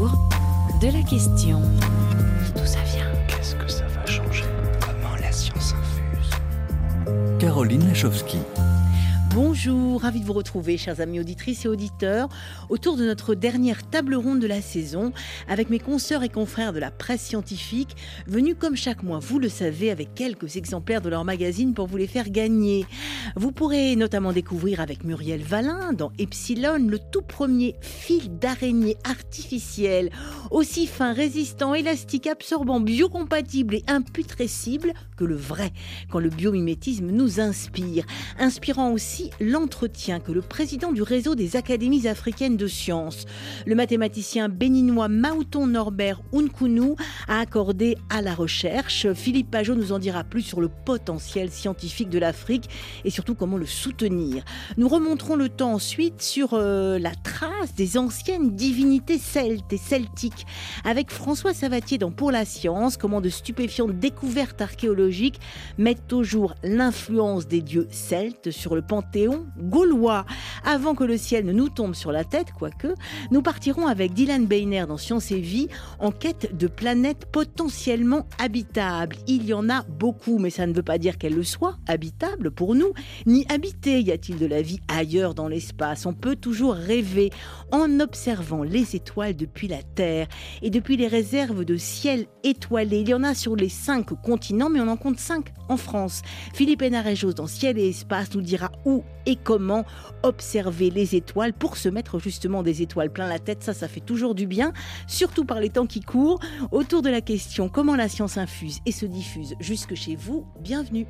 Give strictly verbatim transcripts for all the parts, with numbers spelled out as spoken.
autour de la question. D'où ça vient? Qu'est-ce que ça va changer? Comment la science infuse? Caroline Lachowski. Bonjour, ravi de vous retrouver, chers amis auditrices et auditeurs, autour de notre dernière table ronde de la saison, avec mes consoeurs et confrères de la presse scientifique, venus comme chaque mois, vous le savez, avec quelques exemplaires de leur magazine pour vous les faire gagner. Vous pourrez notamment découvrir avec Muriel Valin, dans Epsilon, le tout premier fil d'araignée artificiel, aussi fin, résistant, élastique, absorbant, biocompatible et imputrescible que le vrai, quand le biomimétisme nous inspire. Inspirant aussi l'entretien que le président du réseau des académies africaines de sciences, le mathématicien béninois Maouton Norbert Unkounou, a accordé à la recherche. Philippe Pajot nous en dira plus sur le potentiel scientifique de l'Afrique et surtout comment le soutenir. Nous remonterons le temps ensuite sur euh, la trace des anciennes divinités celtes et celtiques avec François Savatier dans Pour la science, comment de stupéfiantes découvertes archéologiques mettent au jour l'influence des dieux celtes sur le panthéon gaulois. Avant que le ciel ne nous tombe sur la tête, quoique, nous partirons avec Dylan Beiner dans Science et Vie en quête de planètes potentiellement habitables. Il y en a beaucoup, mais ça ne veut pas dire qu'elles le soient habitables pour nous, ni habitées. Y a-t-il de la vie ailleurs dans l'espace? On peut toujours rêver en observant les étoiles depuis la Terre et depuis les réserves de ciel étoilé. Il y en a sur les cinq continents, mais on en compte cinq en France. Philippe Hénarejos dans Ciel et Espace nous dira où et comment observer les étoiles pour se mettre justement des étoiles plein la tête. Ça, ça fait toujours du bien, surtout par les temps qui courent. Autour de la question comment la science infuse et se diffuse jusque chez vous, bienvenue.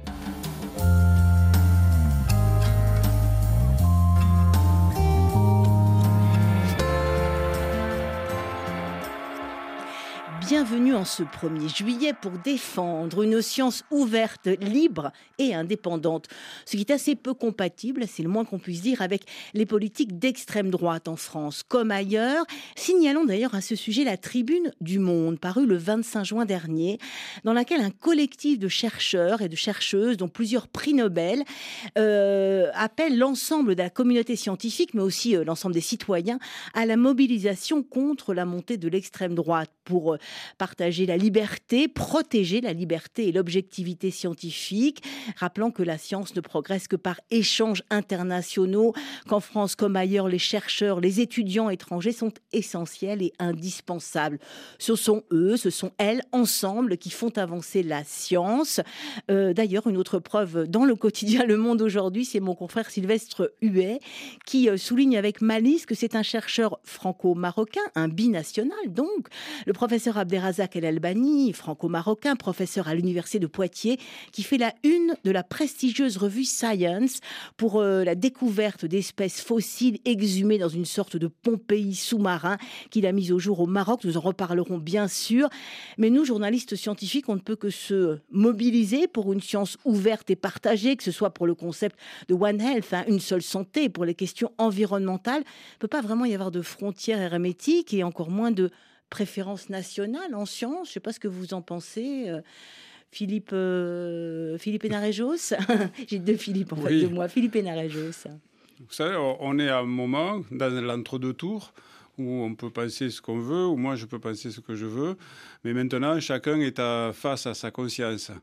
Bienvenue en ce premier juillet pour défendre une science ouverte, libre et indépendante. Ce qui est assez peu compatible, c'est le moins qu'on puisse dire, avec les politiques d'extrême droite en France comme ailleurs. Signalons d'ailleurs à ce sujet la Tribune du Monde, parue le vingt-cinq juin dernier, dans laquelle un collectif de chercheurs et de chercheuses, dont plusieurs prix Nobel, euh, appelle l'ensemble de la communauté scientifique, mais aussi euh, l'ensemble des citoyens, à la mobilisation contre la montée de l'extrême droite pour euh, partager la liberté, protéger la liberté et l'objectivité scientifique, rappelant que la science ne progresse que par échanges internationaux, qu'en France comme ailleurs, les chercheurs, les étudiants étrangers sont essentiels et indispensables. Ce sont eux, ce sont elles, ensemble, qui font avancer la science. Euh, d'ailleurs, une autre preuve dans le quotidien Le Monde aujourd'hui, c'est mon confrère Sylvestre Huet, qui euh, souligne avec malice que c'est un chercheur franco-marocain, un binational donc, le professeur Abderrazak El Albani, franco-marocain, professeur à l'université de Poitiers, qui fait la une de la prestigieuse revue Science pour euh, la découverte d'espèces fossiles exhumées dans une sorte de Pompéi sous-marin qu'il a mis au jour au Maroc. Nous en reparlerons bien sûr. Mais nous, journalistes scientifiques, on ne peut que se mobiliser pour une science ouverte et partagée, que ce soit pour le concept de One Health, hein, une seule santé, pour les questions environnementales. Il ne peut pas vraiment y avoir de frontières hermétiques et encore moins de préférence nationale en sciences. Je ne sais pas ce que vous en pensez. Euh, Philippe, euh, Philippe Hénarejos. J'ai deux Philippe en fait oui. de moi. Philippe Hénarejos. Vous savez, on est à un moment dans l'entre-deux tours où on peut penser ce qu'on veut, ou moi je peux penser ce que je veux. Mais maintenant, chacun est à, face à sa conscience.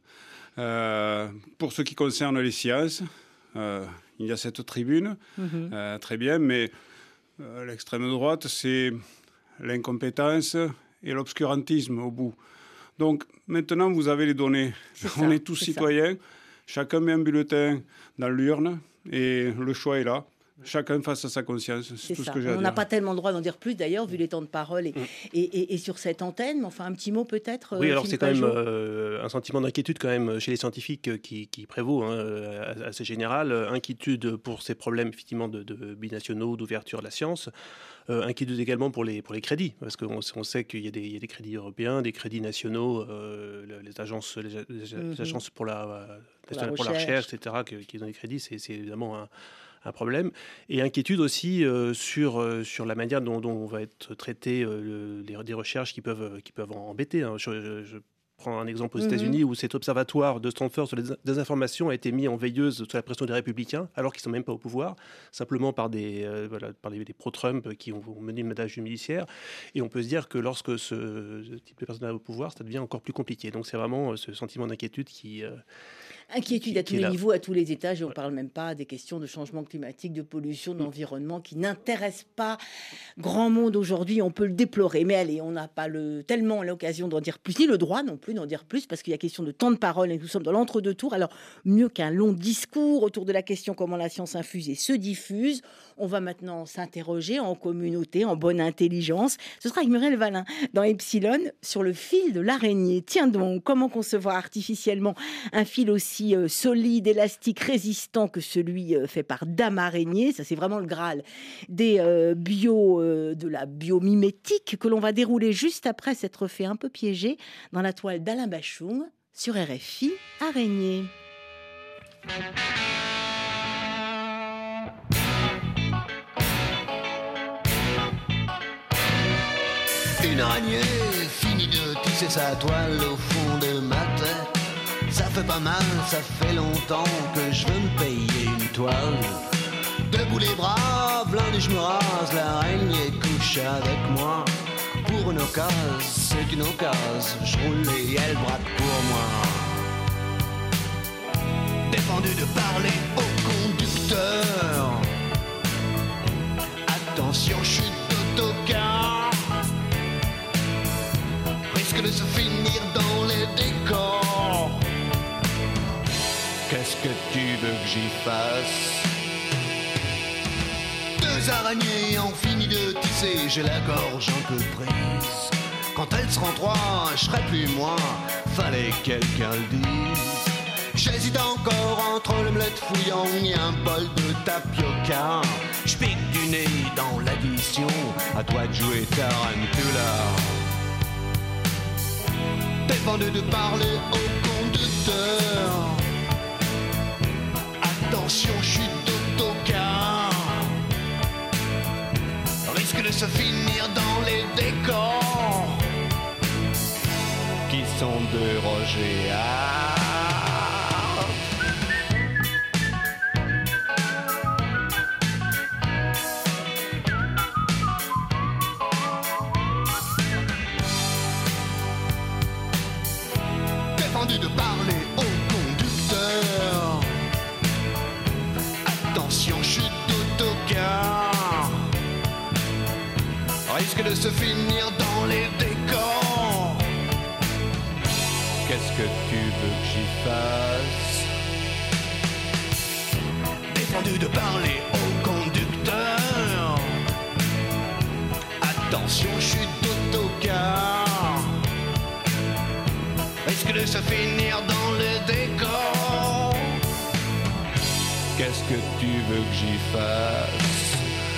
Euh, pour ce qui concerne les sciences, euh, il y a cette tribune, mm-hmm. euh, très bien, mais euh, l'extrême droite, c'est l'incompétence et l'obscurantisme au bout. Donc maintenant, vous avez les données. C'est On ça, est tous c'est citoyens. Ça. Chacun met un bulletin dans l'urne et le choix est là. Chacun face à sa conscience, c'est, c'est tout ça. ce que j'ai à On dire. n'a pas tellement le droit d'en dire plus d'ailleurs, vu les temps de parole et, mmh. et, et, et sur cette antenne. Mais enfin, un petit mot peut-être. Oui, euh, alors Philippe c'est quand Pajot. même euh, un sentiment d'inquiétude quand même chez les scientifiques qui, qui prévaut, hein, assez général. Inquiétude pour ces problèmes effectivement de, de binationaux, d'ouverture de la science. Euh, inquiétude également pour les, pour les crédits, parce qu'on on sait qu'il y a, des, il y a des crédits européens, des crédits nationaux, euh, les, agences, les, les, mm-hmm. les agences pour la, pour la, pour la recherche, et cetera, qui, qui donnent des crédits, c'est, c'est évidemment un, un problème. Et inquiétude aussi euh, sur, euh, sur la manière dont, dont va être traité euh, le, les, des recherches qui peuvent, qui peuvent embêter. Hein. Je, je, prends un exemple aux Mhm. États-Unis où cet observatoire de Stanford sur les désinformations a été mis en veilleuse sous la pression des républicains, alors qu'ils ne sont même pas au pouvoir, simplement par des, euh, voilà, par des, des pro-Trump qui ont, ont mené le mandat judiciaire. Et on peut se dire que lorsque ce, ce type de personne est au pouvoir, ça devient encore plus compliqué. Donc c'est vraiment euh, ce sentiment d'inquiétude qui... euh, Inquiétude qui- à tous qui est les là. niveaux, à tous les étages, et on ne Ouais. parle même pas des questions de changement climatique, de pollution, Mm. d'environnement, qui n'intéressent pas grand monde aujourd'hui. On peut le déplorer. Mais allez, on n'a pas le, tellement l'occasion d'en dire plus, ni le droit non plus d'en dire plus, parce qu'il y a question de temps de parole et nous sommes dans l'entre-deux tours. Alors, mieux qu'un long discours autour de la question comment la science infuse et se diffuse, on va maintenant s'interroger en communauté, en bonne intelligence. Ce sera avec Muriel Valin dans Epsilon sur le fil de l'araignée. Tiens donc, comment concevoir artificiellement un fil aussi euh, solide, élastique, résistant que celui euh, fait par Dame Araignée. Ça, c'est vraiment le Graal des euh, bio, euh, de la biomimétique que l'on va dérouler juste après s'être fait un peu piéger dans la toile d'Alain Bachung sur R F I Araignée. Une araignée finit de tisser sa toile au fond de ma tête. Ça fait pas mal, ça fait longtemps que je veux me payer une toile. Debout les bras, blindé je me rase, l'araignée couche avec moi. Pour une occasion, c'est une occasion, je roule et elle braque pour moi. Défendu de parler au conducteur. Attention, chute d'autocar. Risque de se finir dans les décors. Qu'est-ce que tu veux que j'y fasse? Deux araignées ont fini de tisser, j'ai la gorge un peu prise. Quand elles seront trois, je serai plus moi, fallait que quelqu'un le dise. J'hésite encore entre l'omelette fouillant et un bol de tapioca. Je pique du nez dans l'addition, à toi de jouer Tarantula. Défendu de parler au conducteur. Attention, chute d'autocar. Risque de se finir dans les décors. Qui sont de Roger Hart. Défendu de parler au conducteur. Attention, chute d'autocar. Risque de se finir dans les décors. Qu'est-ce que tu veux que j'y fasse? Défendu de parler au conducteur. Attention, chute d'autocar. Risque de se finir dans les décors. Qu'est-ce que tu veux que j'y fasse?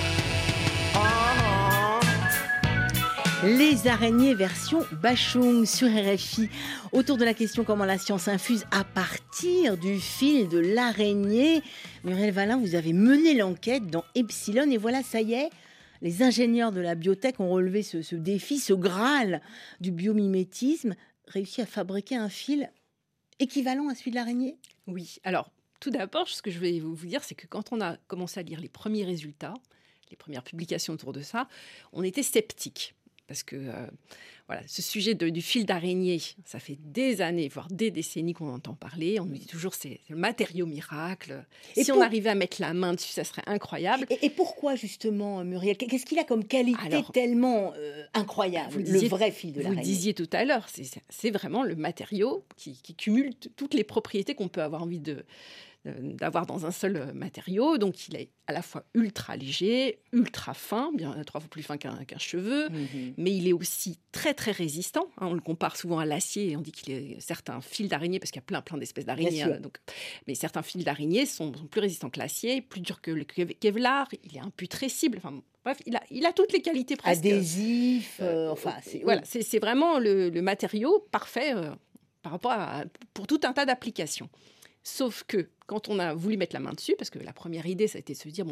Les araignées version Bachung sur R F I. Autour de la question comment la science infuse à partir du fil de l'araignée. Muriel Valin, vous avez mené l'enquête dans Epsilon et voilà, ça y est, les ingénieurs de la biotech ont relevé ce, ce défi, ce Graal du biomimétisme, réussi à fabriquer un fil équivalent à celui de l'araignée. Oui, alors tout d'abord, ce que je vais vous dire, c'est que quand on a commencé à lire les premiers résultats, les premières publications autour de ça, on était sceptiques. Parce que euh, voilà, ce sujet de, du fil d'araignée, ça fait des années, voire des décennies qu'on entend parler. On nous dit toujours c'est le matériau miracle. Et si pour... on arrivait à mettre la main dessus, ça serait incroyable. Et, et pourquoi justement, Muriel? Qu'est-ce qu'il a comme qualité Alors, tellement euh, incroyable, vous disiez, le vrai fil de l'araignée? Vous disiez tout à l'heure, c'est, c'est vraiment le matériau qui, qui cumule t- toutes les propriétés qu'on peut avoir envie de... d'avoir dans un seul matériau. Donc, il est à la fois ultra léger, ultra fin, bien trois fois plus fin qu'un, qu'un cheveu, mmh. mais il est aussi très, très résistant. Hein, on le compare souvent à l'acier et on dit qu'il y a certains fils d'araignée, parce qu'il y a plein, plein d'espèces d'araignées. Hein, donc, mais certains fils d'araignée sont, sont plus résistants que l'acier, plus durs que le Kevlar, il est imputrescible. Enfin, bref, il a, il a toutes les qualités presque. Adhésif, euh, enfin... C'est, voilà, c'est, c'est vraiment le, le matériau parfait euh, par rapport à, pour tout un tas d'applications. Sauf que, quand on a voulu mettre la main dessus, parce que la première idée, ça a été de se dire, bon, bah,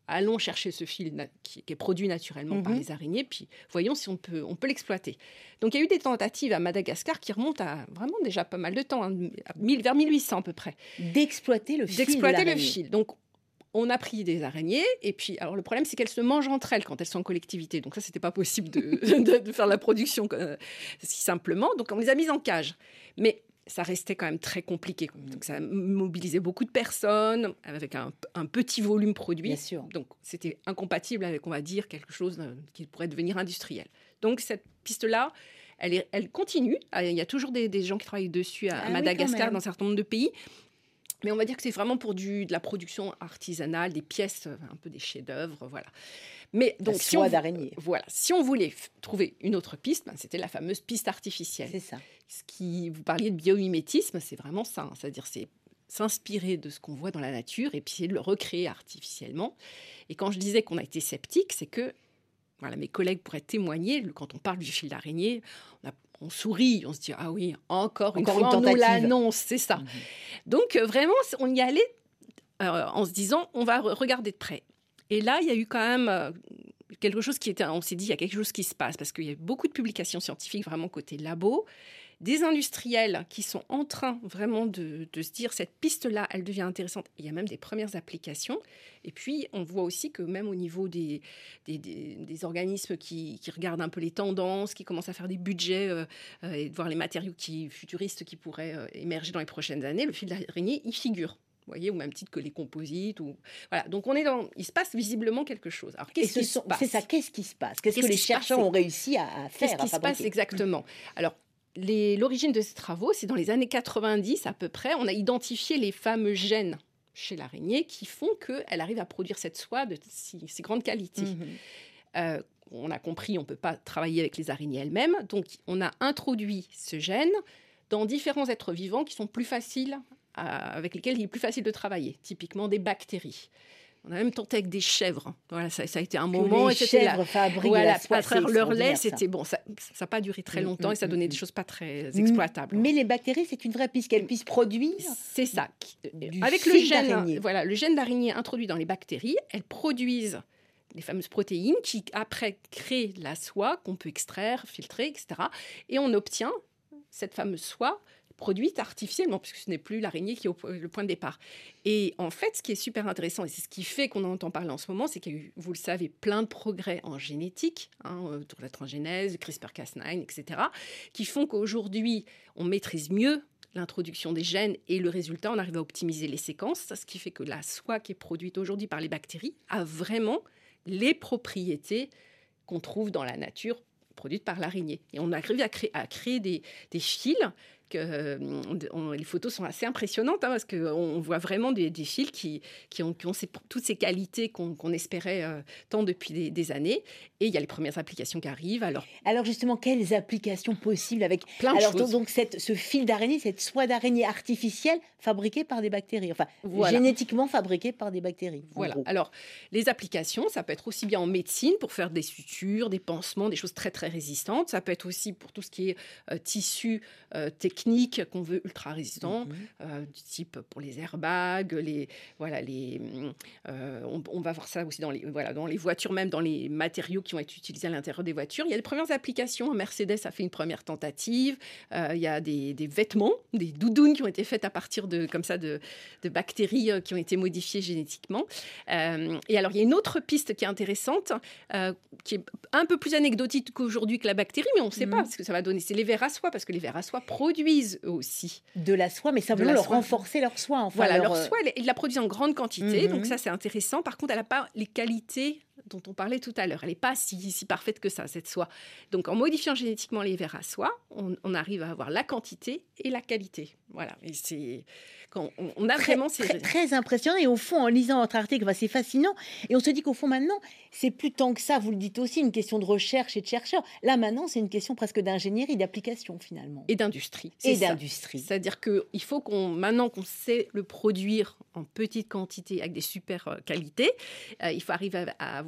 allons chercher ce fil na- qui, qui est produit naturellement Mhm. par les araignées, puis voyons si on peut, on peut l'exploiter. Donc il y a eu des tentatives à Madagascar qui remontent à vraiment déjà pas mal de temps, hein, à mille- vers mille huit cents à peu près, D'exploiter le fil de d'exploiter le l'araignée. fil. Donc on a pris des araignées, et puis alors le problème c'est qu'elles se mangent entre elles quand elles sont en collectivité. Donc ça, c'était pas possible de, de, de faire la production euh, si simplement. Donc on les a mises en cage. Mais ça restait quand même très compliqué. Donc ça mobilisait beaucoup de personnes avec un, un petit volume produit. Bien sûr. Donc c'était incompatible avec, on va dire, quelque chose euh, qui pourrait devenir industriel. Donc cette piste-là, elle, est, elle continue. Il y a toujours des, des gens qui travaillent dessus à, Ah à oui, Madagascar, quand même. dans un certain nombre de pays. Mais on va dire que c'est vraiment pour du, de la production artisanale, des pièces, euh, un peu des chefs-d'œuvre, voilà. Mais Donc, donc, si soie on, d'araignée. voilà, si on voulait f- trouver une autre piste, ben, c'était la fameuse piste artificielle. C'est ça. Ce qui, vous parliez de biomimétisme, c'est vraiment ça. hein. C'est-à-dire, c'est s'inspirer de ce qu'on voit dans la nature et puis essayer de le recréer artificiellement. Et quand je disais qu'on a été sceptique, c'est que, voilà, mes collègues pourraient témoigner, le- quand on parle du fil d'araignée, on, a- on sourit, on se dit « Ah oui, encore, une Encore fois, une on nous tentative. l'annonce, c'est ça. Mhm. Donc, euh, vraiment, c- on y allait euh, en se disant, on va re- regarder de près. Et là, il y a eu quand même euh, quelque chose qui était... On s'est dit, il y a quelque chose qui se passe, parce qu'il y a eu beaucoup de publications scientifiques, vraiment côté labo, des industriels qui sont en train vraiment de, de se dire, cette piste-là, elle devient intéressante. Il y a même des premières applications. Et puis, on voit aussi que même au niveau des, des, des- des organismes qui, qui regardent un peu les tendances, qui commencent à faire des budgets euh, euh, et de voir les matériaux qui, futuristes qui pourraient euh, émerger dans les prochaines années, le fil d'araignée y figure. Vous voyez, au même titre que les composites. Ou... Voilà. Donc, on est dans... il se passe visiblement quelque chose. Alors, Et qu'est-ce ce qui sont- se passe c'est ça, qu'est-ce qui se passe Qu'est-ce Qu'est-ce que les qui se passe chercheurs ont réussi à, à faire Qu'est-ce à qui se passe fabriquer exactement Alors, les- l'origine de ces travaux, c'est dans les années quatre-vingt-dix à peu près. On a identifié les fameux gènes chez l'araignée qui font qu'elle arrive à produire cette soie de si, si grande qualité. Mhm. Euh, on a compris, on ne peut pas travailler avec les araignées elles-mêmes. Donc, on a introduit ce gène dans différents êtres vivants qui sont plus faciles, à- avec lesquels il est plus facile de travailler, typiquement des bactéries. On a même tenté avec des chèvres. Voilà, ça, ça a été un Que moment. les et c'était la- chèvres fabriquent de Voilà, la soie, à travers c'est leur lait, extraordinaire, ça. c'était bon. Ça n'a pas duré très Mm, longtemps mm, et ça mm, donnait mm. des choses pas très exploitables. Mais les bactéries, c'est une vraie piste qu'elles puissent produire. C'est ça. Qui- Du Avec le fil gène, d'araignée. voilà, le gène d'araignée introduit dans les bactéries, elles produisent les fameuses protéines qui, après, créent la soie qu'on peut extraire, filtrer, et cetera. Et on obtient cette fameuse soie produite artificiellement, puisque ce n'est plus l'araignée qui est au po- le point de départ. Et en fait, ce qui est super intéressant, et c'est ce qui fait qu'on en entend parler en ce moment, c'est qu'il y a eu, vous le savez, plein de progrès en génétique, hein, autour de la transgénèse, CRISPR Cas neuf, et cetera, qui font qu'aujourd'hui, on maîtrise mieux l'introduction des gènes et le résultat, on arrive à optimiser les séquences, ce qui fait que la soie qui est produite aujourd'hui par les bactéries a vraiment les propriétés qu'on trouve dans la nature produites par l'araignée. Et on arrive à créer, à créer des, des fils. Que, euh, on- les photos sont assez impressionnantes hein, parce qu'on on voit vraiment des, des fils qui, qui ont, qui ont ces- toutes ces qualités qu'on qu'on espérait euh, tant depuis des, des années. Et il y a les premières applications qui arrivent. Alors, Alors justement, quelles applications possibles avec plein de Alors choses. donc cette, ce fil d'araignée, cette soie d'araignée artificielle fabriquée par des bactéries, enfin Voilà. génétiquement fabriquée par des bactéries. en Voilà. gros. Alors, les applications, ça peut être aussi bien en médecine pour faire des sutures, des pansements, des choses très très résistantes. Ça peut être aussi pour tout ce qui est euh, tissu euh, technique qu'on veut ultra résistant, Mhm. euh, du type pour les airbags, les voilà les. euh, on, on va voir ça aussi dans les voilà dans les voitures, même dans les matériaux qui vont être utilisés à l'intérieur des voitures. Il y a les premières applications. Mercedes a fait une première tentative. Euh, il y a des, des vêtements, des doudounes qui ont été faites à partir de comme ça de, de bactéries euh, qui ont été modifiées génétiquement. Euh, et alors, il y a une autre piste qui est intéressante, euh, qui est un peu plus anecdotique qu'aujourd'hui que la bactérie, mais on ne sait Mhm. pas ce que ça va donner. C'est les vers à soie, parce que les vers à soie produisent eux aussi. De la soie, mais simplement la leur soie. renforcer leur soie. Enfin, Voilà, leur, leur euh, soie, elle- ils la produisent en grande quantité, Mhm. donc ça, c'est intéressant. Par contre, elle n'a pas les qualités dont on parlait tout à l'heure. Elle n'est pas si, si parfaite que ça, cette soie. Donc, en modifiant génétiquement les vers à soie, on, on arrive à avoir la quantité et la qualité. Voilà, et c'est... Quand on, on a Très, vraiment ces... très, très impressionnant. Et au fond, en lisant votre article, bah, c'est fascinant. Et on se dit qu'au fond, maintenant, c'est plus tant que ça, vous le dites aussi, une question de recherche et de chercheurs. Là, maintenant, c'est une question presque d'ingénierie, d'application, finalement. Et d'industrie. Et c'est ça. d'industrie. C'est-à-dire qu'il faut qu'on, maintenant qu'on sait le produire en petite quantité avec des super euh, qualités, euh, il faut arriver à, à avoir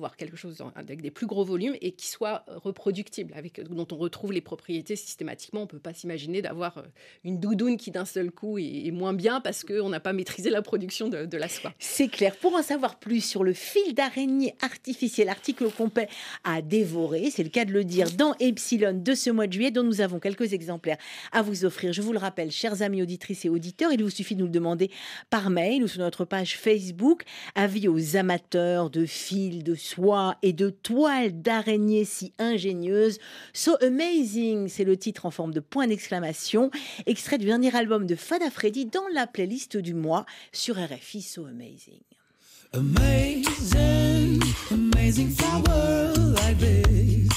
avoir quelque chose avec des plus gros volumes et qui soit reproductible, avec, dont on retrouve les propriétés systématiquement. On ne peut pas s'imaginer d'avoir une doudoune qui d'un seul coup est, est moins bien parce qu'on n'a pas maîtrisé la production de, de la soie. C'est clair. Pour en savoir plus sur le fil d'araignée artificiel, article complet à dévorer, c'est le cas de le dire, dans Epsilon de ce mois de juillet, dont nous avons quelques exemplaires à vous offrir. Je vous le rappelle, chers amis auditrices et auditeurs, il vous suffit de nous le demander par mail ou sur notre page Facebook. Avis aux amateurs de fils, de soie et de toiles d'araignée si ingénieuses. So Amazing, c'est le titre en forme de point d'exclamation, extrait du dernier album de Fada Freddy dans la playlist du mois sur R F I. So Amazing. Amazing, amazing flower like this.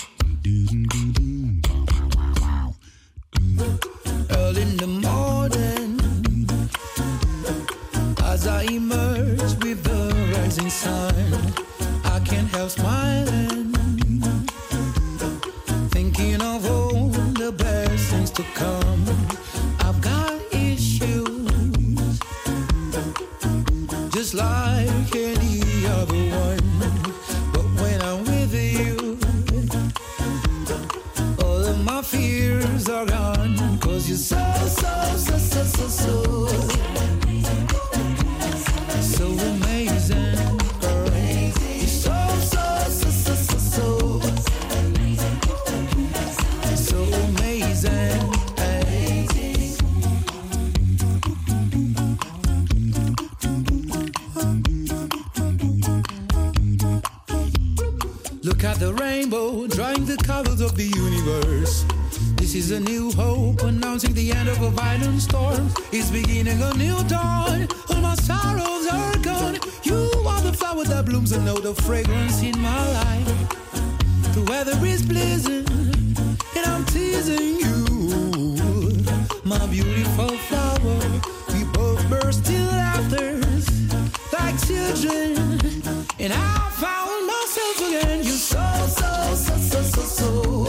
Early in the morning, as I emerge with the rising sun, I can't help smiling, thinking of all the best things to come. I've got issues, just like any other one, but when I'm with you, all of my fears are gone, 'cause you're so, so, so, so, so, so, so amazing, girl. You're so, so, so, so, so, so, so amazing. Look at the rainbow, drawing the colors of the universe. This is a new hope, announcing the end of a violent storm. It's beginning a new dawn, all my sorrows are gone. You are the flower that blooms and know the fragrance in my life. The weather is pleasing, and I'm teasing you. My beautiful flower, we both burst in laughter like children. And I found myself again. You're so, so, so, so, so, so,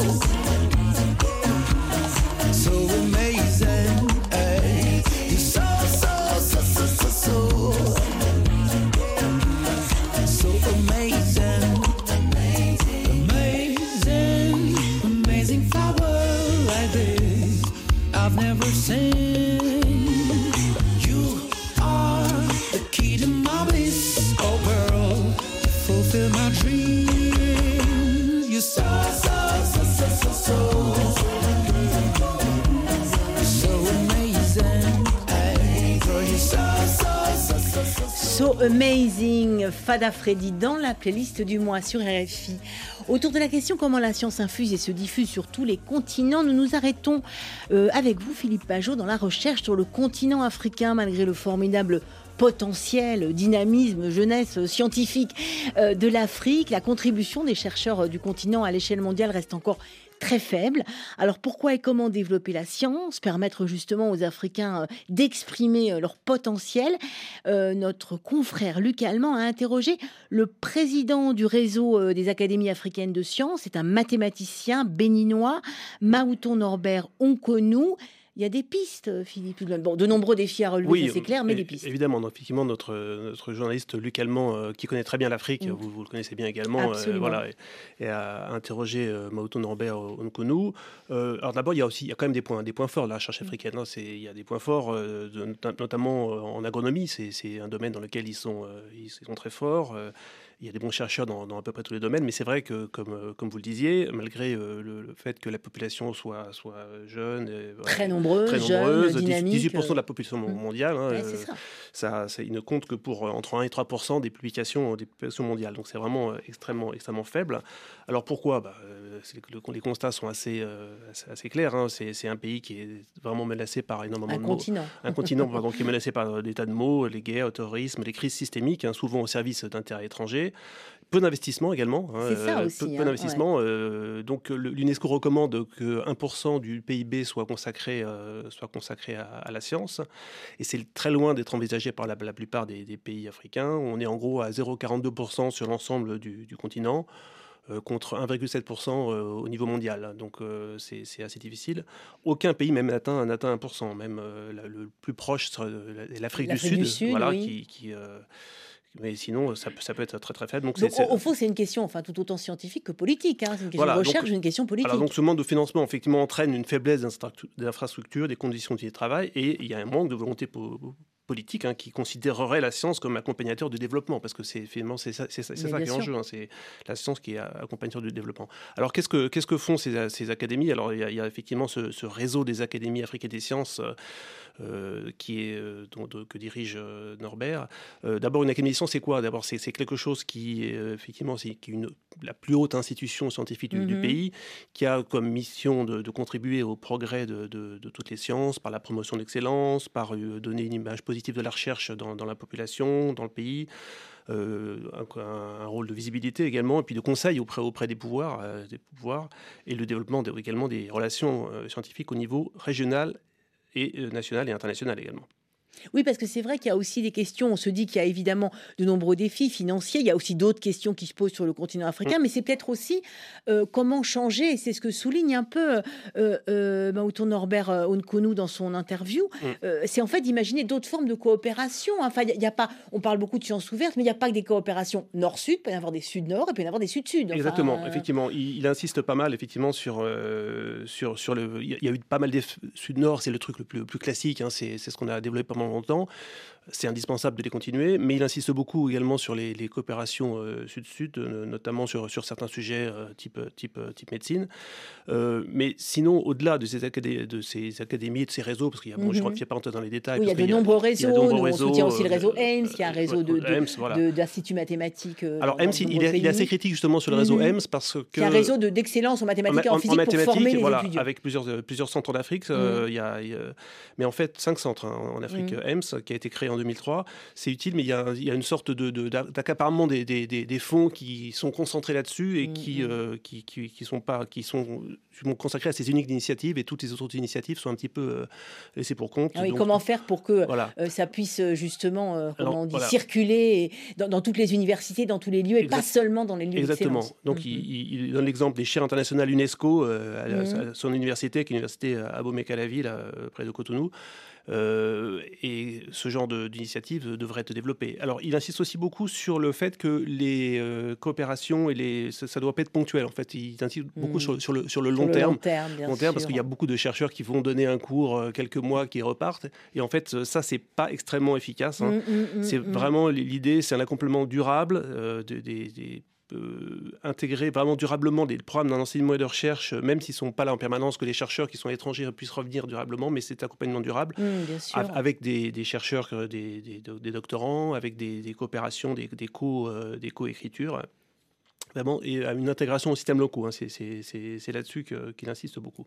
so amazing. Hey. You're so, so, so, so, so, so, so amazing. Amazing, amazing flower like this I've never seen. You are the key to my bliss, oh girl. Fulfill my dreams. You're so, so, so, so, so, so, so amazing. Hey, girl, you're so, so, so, so, so, So Amazing, Fada Freddy dans la playlist du mois sur R F I. Autour de la question comment la science infuse et se diffuse sur tous les continents, nous nous arrêtons euh, avec vous, Philippe Pajot, dans la recherche sur le continent africain, malgré le formidable potentiel, dynamisme, jeunesse scientifique euh, de l'Afrique. La contribution des chercheurs du continent à l'échelle mondiale reste encore très faible. Alors pourquoi et comment développer la science, permettre justement aux Africains euh, d'exprimer euh, leur potentiel? euh, Notre confrère Luc Allemand a interrogé le président du réseau euh, des académies africaines de sciences. C'est un mathématicien béninois, Maouton Norbert Onkonou. Il y a des pistes, Philippe. Bon, de nombreux défis à relever, Oui, ça, c'est clair, mais des pistes. Évidemment, donc, effectivement, notre, notre journaliste Luc Allemand, euh, qui connaît très bien l'Afrique, mmh. vous, vous le connaissez bien également, euh, voilà, et, et a interrogé euh, Maouton Norbert Onkonou. Euh, alors d'abord, il y a aussi, il y a quand même des points, des points forts de la recherche africaine. Hein, c'est, il y a des points forts, euh, de, notamment euh, en agronomie. C'est, c'est un domaine dans lequel ils sont, euh, ils sont très forts. Euh, Il y a des bons chercheurs dans, dans à peu près tous les domaines, mais c'est vrai que, comme, comme vous le disiez, malgré euh, le, le fait que la population soit, soit jeune, et, très nombreuse, très nombreuse jeune, dynamique, dix-huit pour cent de la population mondiale, hein, ouais, c'est ça. Ça, ça, il ne compte que pour entre un et trois pour cent des publications, des publications mondiales. Donc c'est vraiment extrêmement, extrêmement faible. Alors pourquoi bah, c'est, le, les constats sont assez, euh, assez, assez clairs. Hein. C'est, c'est un pays qui est vraiment menacé par énormément un de continent. maux. Un continent pardon, qui est menacé par des tas de maux, les guerres, le terrorisme, les crises systémiques, hein, souvent au service d'intérêts étrangers. Peu d'investissement également. Hein, c'est ça aussi. Peu, peu hein, d'investissement. Ouais. Euh, donc l'UNESCO recommande que un pour cent du P I B soit consacré, euh, soit consacré à, à la science. Et c'est très loin d'être envisagé par la, la plupart des, des pays africains. On est en gros à zéro virgule quarante-deux pour cent sur l'ensemble du, du continent, euh, contre un virgule sept pour cent euh, au niveau mondial. Donc euh, c'est, c'est assez difficile. Aucun pays même n'atteint, n'atteint un pour cent. Même euh, la, le plus proche serait l'Afrique, L'Afrique du, du Sud, Sud, voilà, oui. qui... qui euh, mais sinon, ça, peut- ça peut être très très faible. Donc, Donc, c'est, au, au fond, c'est une question enfin, tout autant scientifique que politique. Hein. C'est une question Voilà, de recherche, donc- une question politique. alors, donc ce manque de financement effectivement entraîne une faiblesse d'infrastructures, d'infrastructures, des conditions de travail, et il y a un manque de volonté po- politique hein, qui considérerait la science comme accompagnateur du développement, parce que c'est finalement c'est ça, c'est ça, c'est Mais ça bien qui est en sûr. jeu, hein, c'est la science qui est accompagnateur du développement. Alors qu'est-ce que qu'est-ce que font ces, ces académies? Alors il y, a, il y a effectivement ce, ce réseau des académies africaines des sciences. Euh, euh, qui est, euh, dont- de- que dirige euh, Norbert. Euh, d'abord, une académie des sciences, c'est quoi? D'abord, c'est, c'est quelque chose qui, est, euh, effectivement, c'est qui est une, la plus haute institution scientifique du, du Mhm. pays, qui a comme mission de, de contribuer au progrès de, de- de toutes les sciences, par la promotion de l'excellence, par euh, donner une image positive de la recherche dans, dans la population, dans le pays. Euh, un, un rôle de visibilité également, et puis de conseil auprès, auprès des pouvoirs, euh, des pouvoirs, et le développement de- également des relations euh, scientifiques au niveau régional et euh, national et international également. Oui, parce que c'est vrai qu'il y a aussi des questions. On se dit qu'il y a évidemment de nombreux défis financiers. Il y a aussi d'autres questions qui se posent sur le continent africain. Mais c'est peut-être aussi euh, comment changer. Et c'est ce que souligne un peu euh, euh, Maouto Norbert euh, Onkonu dans son interview. Mm. Euh, c'est en fait d'imaginer d'autres formes de coopération. Enfin, il y a- il y a pas. On parle beaucoup de sciences ouvertes, mais il n'y a pas que des coopérations nord-sud. Il peut y en avoir des sud-nord et il peut y en avoir des sud-sud. Enfin, Exactement, euh, effectivement. Il, il insiste pas mal, effectivement, sur, euh, sur, sur le. Il y, a- il y a eu pas mal des sud-nord, c'est le truc le plus, le plus classique, hein, c'est, c'est ce qu'on a développé pendant longtemps. C'est indispensable de les continuer, mais il insiste beaucoup également sur les, les coopérations euh, sud-sud, euh, notamment sur, sur certains sujets euh, type, type, type médecine. Euh, mais sinon, au-delà de ces, acadé- de ces académies, de ces réseaux, parce qu'il y a, bon, je ne Mhm. reviens pas rentrer dans les détails. Oui, il y a parce de qu'il nombreux il y a réseaux. de nombreux Nous, réseaux, on soutient aussi le euh, réseau euh, A I M S, qui est un euh, réseau de, ouais, de, A I M S, voilà. de- d'instituts mathématiques. euh, Alors, dans E M S, de il, nombreux est, il est assez pays. critique justement sur le réseau Mhm. E M S parce que. C'est un réseau de- d'excellence en mathématiques et en, en physique pour mathématiques, former les voilà, étudiants. avec plusieurs, euh, plusieurs centres en Afrique. euh, il y a, il y a- mais en fait, cinq centres hein, en Afrique, Mhm. E M S, qui a été créé en deux mille trois. C'est utile, mais il y a, il y a une sorte de, de- d'a- d'accaparement des, des, des, des fonds qui sont concentrés là-dessus et Mhm. qui, euh, qui, qui, qui sont pas, qui sont consacrés à ces uniques initiatives, et toutes les autres initiatives sont un petit peu euh, laissées pour compte. Ah oui, Donc, comment faire pour que voilà. euh, ça puisse euh, justement euh, comment Alors, on dit, voilà. circuler et dans, dans toutes les universités, dans tous les lieux, et Exact- pas seulement dans les lieux Exactement. d'excellence. Donc, Mhm. il, il donne l'exemple des chaires internationales UNESCO euh, à, la- Mhm. à son université, qui est l'université à Abomey-Calavi, là, euh, près de Cotonou. Euh, et ce genre de- d'initiative devrait être développé. Alors, il insiste aussi beaucoup sur le fait que les euh, coopérations et les ça, ça doit pas être ponctuel. En fait, il insiste beaucoup Mhm. sur, sur le sur le Sur long le terme. long terme, bien Long terme, parce sûr. qu'il y a beaucoup de chercheurs qui vont donner un cours euh, quelques mois, qui repartent. Et en fait, ça, c'est pas extrêmement efficace. hein. Mhm, mhm, C'est mhm. vraiment l'idée, c'est un accompagnement durable, euh, de- des, des- euh, intégrer vraiment durablement des programmes d'enseignement et de recherche, euh, même s'ils ne sont pas là en permanence, que les chercheurs qui sont étrangers puissent revenir durablement, mais c'est accompagnement durable, Mhm, bien sûr. av- avec des, des chercheurs, euh, des, des, des doctorants, avec des, des coopérations, des, des co, euh, des co-écritures. Vraiment, et à une intégration aux systèmes locaux. hein. C'est, c'est, c'est, c'est là-dessus que- qu'il insiste beaucoup.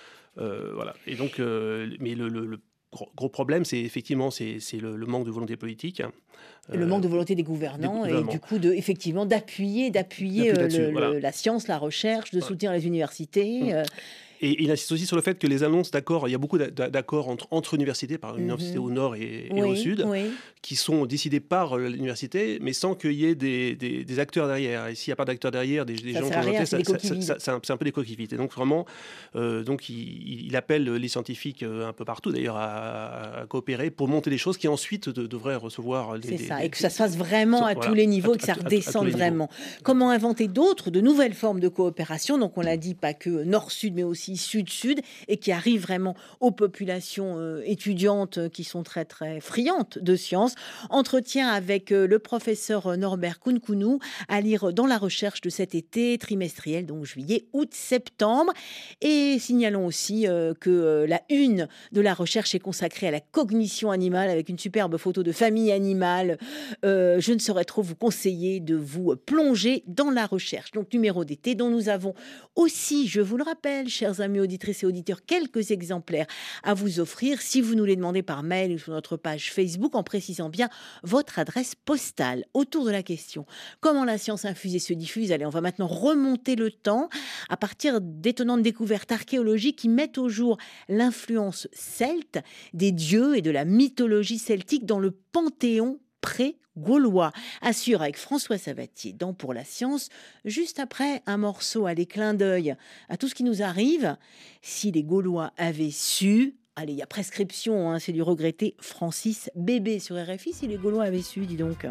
Euh, voilà. Et donc, euh, mais le, le- le gros, gros problème, c'est effectivement c'est, c'est le, le manque de volonté politique. hein. Et le Euh, manque de volonté des gouvernants des et gouvernements. du coup de effectivement d'appuyer d'appuyer D'appuyer euh, là-dessus, le- le- voilà. la science, la recherche, de Ouais. soutenir les universités. Mm. euh, Et il insiste aussi sur le fait que les annonces d'accords, il y a beaucoup d'a- d'accords entre, entre universités, par une Mhm. université au nord et, et oui, au sud, oui. qui sont décidés par euh, l'université, mais sans qu'il y ait des, des- des acteurs derrière. Et s'il n'y a pas d'acteurs derrière, des, des Ça gens sert à qui ont rien, voté, c'est des ça- coquilles ça- vides. ça- c'est un, c'est un peu des coquilles vides. Et donc vraiment, euh, donc il, il appelle les scientifiques euh, un peu partout d'ailleurs à, à coopérer pour monter des choses qui ensuite de- devraient recevoir. Les, C'est les- ça, les- et que ça se fasse vraiment à Voilà, tous les niveaux, à- et que ça à- à- à tous redescende les niveaux. vraiment. Comment inventer d'autres, de nouvelles formes de coopération, donc on l'a dit, pas que nord-sud, mais aussi sud-sud, et qui arrivent vraiment aux populations euh, étudiantes euh, qui sont très très friandes de sciences. Entretien avec euh, le professeur euh, Norbert Onkonu, à lire dans la recherche de cet été trimestriel, donc juillet, août, septembre. Et signalons aussi euh, que euh, la une de la recherche est consacrée à la cognition animale, avec une superbe photo de famille animale. Euh, je ne saurais trop vous conseiller de vous plonger dans la recherche. Donc, numéro d'été, dont nous avons aussi, je vous le rappelle, chers amis auditrices et auditeurs, quelques exemplaires à vous offrir si vous nous les demandez par mail ou sur notre page Facebook, en précisant bien votre adresse postale. Autour de la question, comment la science infuse et se diffuse? Allez, on va maintenant remonter le temps à partir d'étonnantes découvertes archéologiques qui mettent au jour l'influence celte des dieux et de la mythologie celtique dans le panthéon pré-gaulois. Assure avec François Savatier dans Pour la science, juste après un morceau à l'éclin d'œil à tout ce qui nous arrive. Si les Gaulois avaient su, Allez, il y a prescription, hein, c'est du regretté Francis Bébé sur R F I, si les Gaulois avaient su, dis donc.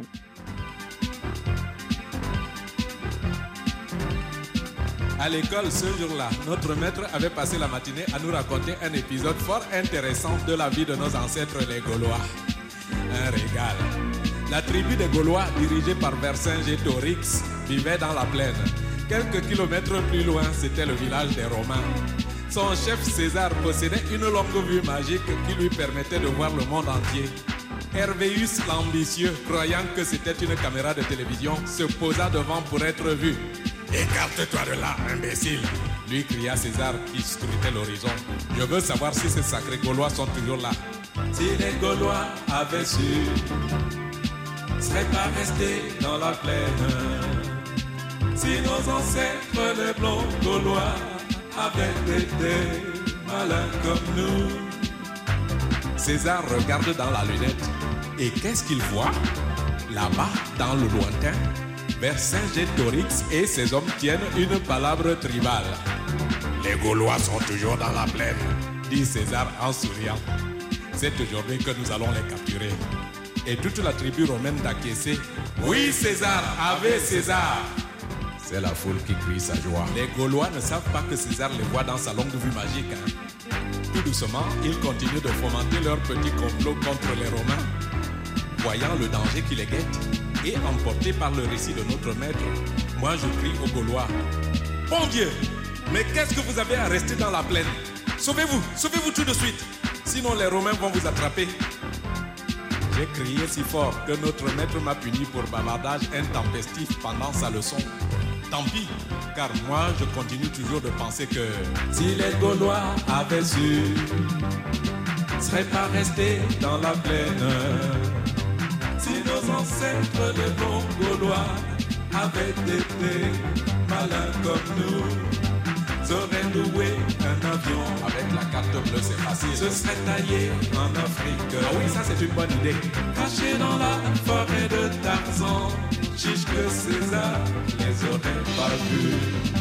À l'école, ce jour-là, notre maître avait passé la matinée à nous raconter un épisode fort intéressant de la vie de nos ancêtres les Gaulois. Un régal. La tribu des Gaulois, dirigée par Vercingétorix, vivait dans la plaine. Quelques kilomètres plus loin, c'était le village des Romains. Son chef César possédait une longue vue magique qui lui permettait de voir le monde entier. Hervéus l'ambitieux, croyant que c'était une caméra de télévision, se posa devant pour être vu. « Écarte-toi de là, imbécile !» lui cria César qui scrutait l'horizon. « Je veux savoir si ces sacrés Gaulois sont toujours là. » Si les Gaulois avaient su, seraient pas restés dans la plaine. Si nos ancêtres, les blonds Gaulois, avaient été malins comme nous. César regarde dans la lunette. Et qu'est-ce qu'il voit? Là-bas, dans le lointain, Vercingétorix et ses hommes tiennent une palabre tribale. Les Gaulois sont toujours dans la plaine, dit César en souriant. C'est aujourd'hui que nous allons les capturer. Et toute la tribu romaine d'acquiescer. Oui, César, ave César. C'est la foule qui crie sa joie. Les Gaulois ne savent pas que César les voit dans sa longue vue magique. Hein. Tout doucement, ils continuent de fomenter leur petit complot contre les Romains. Voyant le danger qui les guette, et emporté par le récit de notre maître, moi je crie aux Gaulois. Bon Dieu, mais qu'est-ce que vous avez à rester dans la plaine? Sauvez-vous, sauvez-vous tout de suite, sinon les Romains vont vous attraper. J'ai crié si fort que notre maître m'a puni pour bavardage intempestif pendant sa leçon. Tant pis, car moi je continue toujours de penser que si les Gaulois avaient su, seraient pas restés dans la plaine. Si nos ancêtres, les bons Gaulois, avaient été malins comme nous, auraient loué un avion. Avec la carte bleue, c'est facile. Ce serait taillé en Afrique. Ah oui, ça c'est une bonne idée. Caché dans la forêt de Tarzan, chiche que César les aurait pas vus.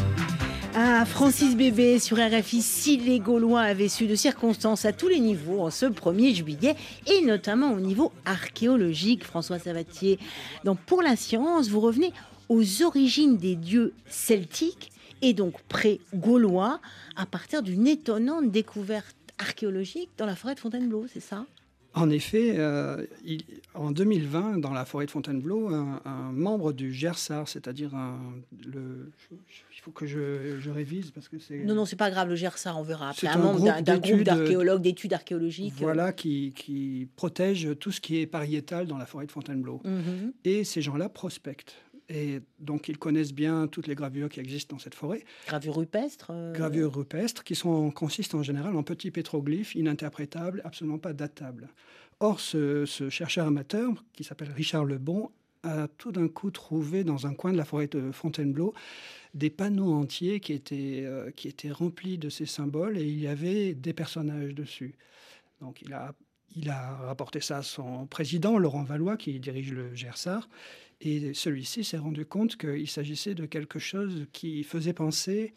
Ah, Francis Bébé sur R F I, si les Gaulois avaient su, de circonstances à tous les niveaux en ce premier juillet, et notamment au niveau archéologique. François Savatier, donc pour la science, vous revenez aux origines des dieux celtiques et donc pré-gaulois à partir d'une étonnante découverte archéologique dans la forêt de Fontainebleau, c'est ça ? En effet, euh, il, en deux mille vingt, dans la forêt de Fontainebleau, un, un membre du Gersar, c'est-à-dire un, le, il faut que je, je révise parce que c'est... Non, non, c'est pas grave, le Gersar, on verra. C'est un, un membre groupe d'un, d'un groupe d'études, d'archéologues, d'études archéologiques. Voilà, qui, qui protège tout ce qui est pariétal dans la forêt de Fontainebleau. Mm-hmm. Et ces gens-là prospectent. Et donc, ils connaissent bien toutes les gravures qui existent dans cette forêt. Gravures rupestres euh... Gravures rupestres qui sont, consistent en général en petits pétroglyphes ininterprétables, absolument pas datables. Or, ce, ce chercheur amateur, qui s'appelle Richard Lebon, a tout d'un coup trouvé dans un coin de la forêt de Fontainebleau des panneaux entiers qui étaient, euh, qui étaient remplis de ces symboles et il y avait des personnages dessus. Donc, il a, il a rapporté ça à son président, Laurent Valois, qui dirige le Gersar. Et celui-ci s'est rendu compte qu'il s'agissait de quelque chose qui faisait penser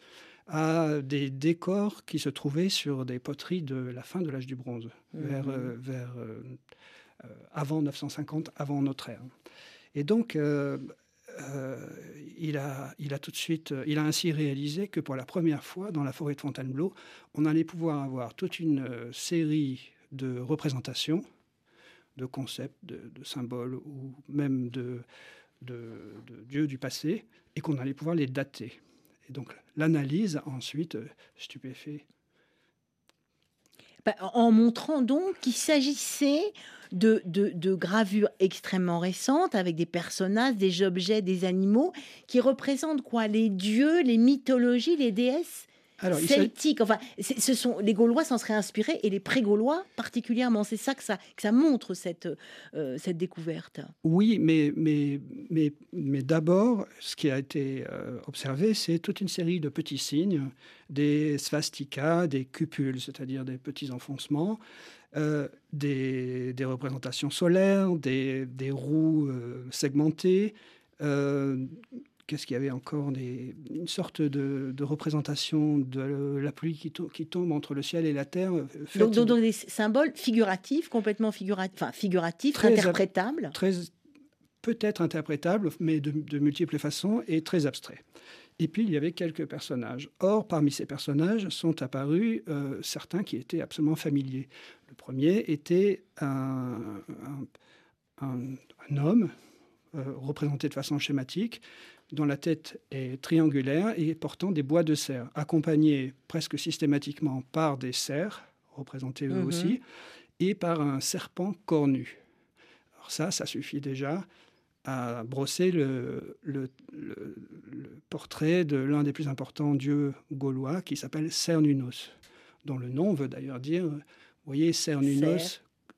à des décors qui se trouvaient sur des poteries de la fin de l'âge du bronze, mmh. vers, euh, vers euh, euh, avant neuf cent cinquante, avant notre ère. Et donc, euh, euh, il, a, il a tout de suite, il a ainsi réalisé que pour la première fois dans la forêt de Fontainebleau, on allait pouvoir avoir toute une euh, série de représentations, de concepts, de, de symboles ou même de, de, de dieux du passé, et qu'on allait pouvoir les dater. Et donc l'analyse ensuite euh, stupéfait. Ben, en montrant donc qu'il s'agissait de, de, de gravures extrêmement récentes avec des personnages, des objets, des animaux qui représentent quoi? Les dieux, les mythologies, les déesses Alors, celtiques. Enfin, c'est, ce sont, les Gaulois s'en seraient inspirés et les pré-Gaulois particulièrement. C'est ça que ça, que ça montre, cette, euh, cette découverte. Oui, mais, mais, mais, mais d'abord, ce qui a été euh, observé, c'est toute une série de petits signes, des svastikas, des cupules, c'est-à-dire des petits enfoncements, euh, des, des représentations solaires, des, des roues euh, segmentées, euh, qu'est-ce qu'il y avait encore des, une sorte de, de représentation de la pluie qui, to- qui tombe entre le ciel et la terre. Donc, donc, donc des symboles figuratifs, complètement figuratifs, enfin figuratifs, Très ab- interprétables. Très, peut-être interprétables, mais de, de multiples façons, et très abstraits. Et puis, il y avait quelques personnages. Or, parmi ces personnages sont apparus euh, certains qui étaient absolument familiers. Le premier était un, un, un, un homme euh, représenté de façon schématique, dont la tête est triangulaire et portant des bois de cerf, accompagnés presque systématiquement par des cerfs, représentés eux Mhm. aussi, et par un serpent cornu. Alors ça, ça suffit déjà à brosser le, le, le, le portrait de l'un des plus importants dieux gaulois qui s'appelle Cernunnos, dont le nom veut d'ailleurs dire, vous voyez, Cernunnos,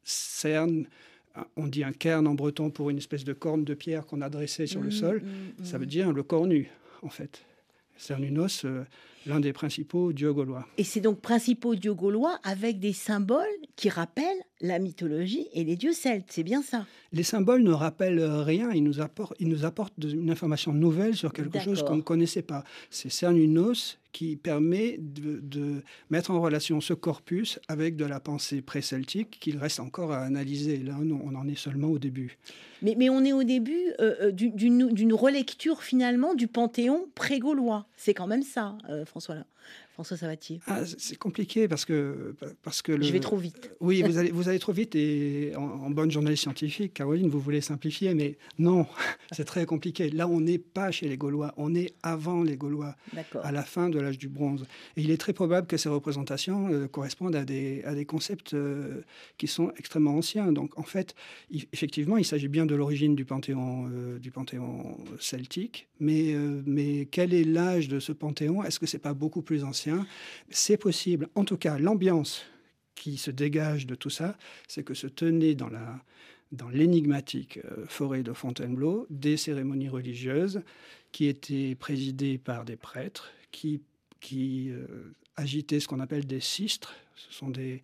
cerne, on dit un cairn en breton pour une espèce de corne de pierre qu'on a dressée sur Mmh, le sol, mmh, ça mmh. veut dire le cornu, en fait. Cernunnos, euh, l'un des principaux dieux gaulois. Et c'est donc principaux dieux gaulois avec des symboles qui rappellent la mythologie et les dieux celtes. C'est bien ça. Les symboles ne rappellent rien, ils nous apportent, ils nous apportent de- une information nouvelle sur quelque chose D'accord. qu'on ne connaissait pas. C'est Cernunnos qui permet de, de mettre en relation ce corpus avec de la pensée pré-celtique qu'il reste encore à analyser. Là, non, on en est seulement au début. Mais, mais on est au début euh, euh, du- d'une d'une relecture finalement du panthéon pré-gaulois. C'est quand même ça, euh, François, là. François Sabatier. Ah, c'est compliqué parce que, parce que le... Je vais trop vite. Oui, vous allez, vous allez trop vite et en, en bonne journaliste scientifique, Caroline, vous voulez simplifier, mais non, c'est très compliqué. Là, on n'est pas chez les Gaulois, on est avant les Gaulois, D'accord. à la fin de l'âge du bronze. Et il est très probable que ces représentations euh, correspondent à des, à des concepts euh, qui sont extrêmement anciens. Donc, en fait, il- effectivement, il s'agit bien de l'origine du panthéon, euh, du panthéon celtique, mais, euh, mais quel est l'âge de ce panthéon? Est-ce que c'est pas beaucoup plus ancien? C'est possible. En tout cas, l'ambiance qui se dégage de tout ça, c'est que se tenaient dans la dans l'énigmatique euh, forêt de Fontainebleau des cérémonies religieuses qui étaient présidées par des prêtres qui, qui euh, agitaient ce qu'on appelle des sistres. Ce sont des,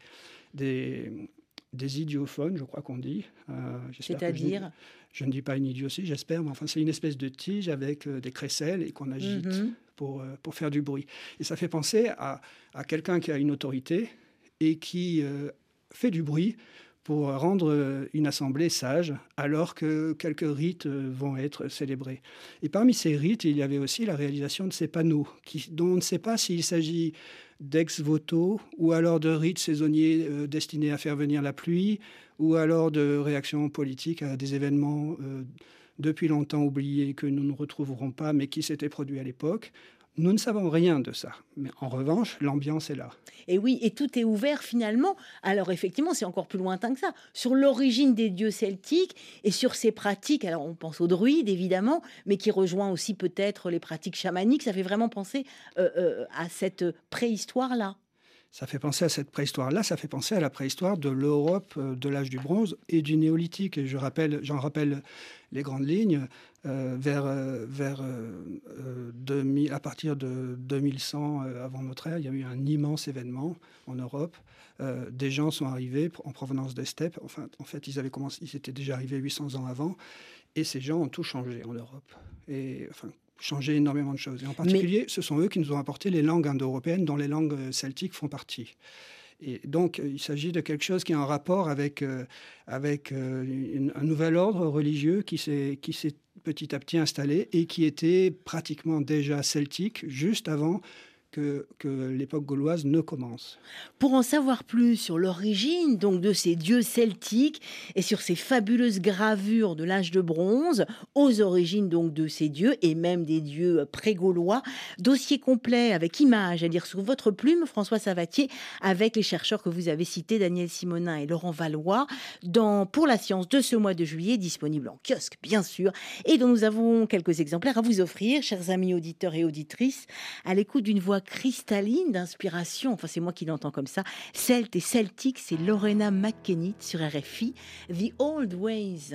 des, des idiophones, je crois qu'on dit. Euh, j'espère que je ne- C'est-à-dire je ne dis pas une idiotie, j'espère, mais enfin, c'est une espèce de tige avec euh, des crécelles et qu'on agite Mhm. pour, euh, pour faire du bruit. Et ça fait penser à, à quelqu'un qui a une autorité et qui euh, fait du bruit pour rendre euh, une assemblée sage, alors que quelques rites euh, vont être célébrés. Et parmi ces rites, il y avait aussi la réalisation de ces panneaux, qui, dont on ne sait pas s'il s'agit d'ex voto, ou alors de rites saisonniers euh, destinés à faire venir la pluie, ou alors de réactions politiques à des événements euh, depuis longtemps oubliés que nous ne retrouverons pas, mais qui s'étaient produits à l'époque. Nous ne savons rien de ça. Mais en revanche, l'ambiance est là. Et oui, et tout est ouvert finalement. Alors effectivement, c'est encore plus lointain que ça. Sur l'origine des dieux celtiques et sur ces pratiques, alors on pense aux druides évidemment, mais qui rejoint aussi peut-être les pratiques chamaniques. Ça fait vraiment penser euh, euh, à cette préhistoire-là. Ça fait penser à cette préhistoire-là, ça fait penser à la préhistoire de l'Europe euh, de l'âge du bronze et du néolithique. Et je rappelle, j'en rappelle les grandes lignes. Euh, vers euh, vers euh, euh, deux mille, à partir de deux mille cent euh, avant notre ère, il y a eu un immense événement en Europe. Euh, des gens sont arrivés en provenance des steppes. Enfin, en fait, ils avaient commencé, ils étaient déjà arrivés huit cents ans avant, et ces gens ont tout changé en Europe. Et enfin, changé énormément de choses. Et en particulier, Mais... ce sont eux qui nous ont apporté les langues indo-européennes, dont les langues celtiques font partie. Et donc, il s'agit de quelque chose qui a un rapport avec, euh, avec euh, une, un nouvel ordre religieux qui s'est, qui s'est petit à petit installé et qui était pratiquement déjà celtique, juste avant que, que l'époque gauloise ne commence. Pour en savoir plus sur l'origine donc de ces dieux celtiques et sur ces fabuleuses gravures de l'âge de bronze, aux origines donc de ces dieux et même des dieux pré-gaulois, dossier complet avec images à lire sous votre plume, François Sabatier, avec les chercheurs que vous avez cités, Daniel Simonin et Laurent Valois, dans Pour la science de ce mois de juillet, disponible en kiosque bien sûr, et dont nous avons quelques exemplaires à vous offrir, chers amis auditeurs et auditrices, à l'écoute d'une voix cristalline d'inspiration, enfin c'est moi qui l'entends comme ça, celte et celtique, c'est Lorena McKennitt sur R F I, The Old Ways.